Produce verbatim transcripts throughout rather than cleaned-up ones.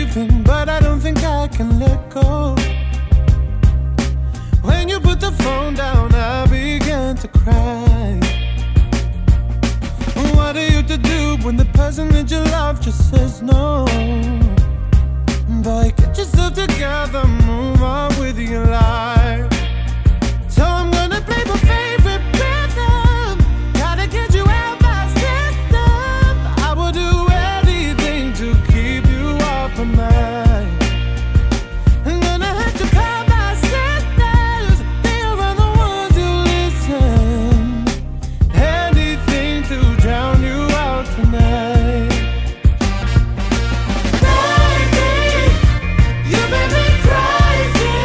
leaving, but I don't think I can let go. When you put the phone down, I began to cry. What are you to do when the person that you love just says no? Boy, get yourself together, move on with your life. So I'm gonna play my favorite rhythm. Gotta get you out my system. I will do anything to keep you off my mind. I'm gonna have to call my sisters. They are the ones who listen. Anything to drown you out tonight. Baby, you made me crazy.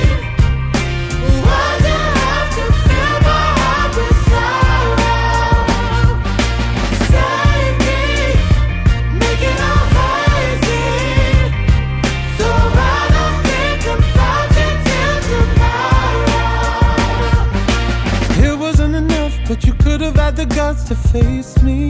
Why'd you have to fill my heart with sorrow? Save me, make it all hazy, so I don't think about you till tomorrow. It wasn't enough, but you could have had the guts to face me.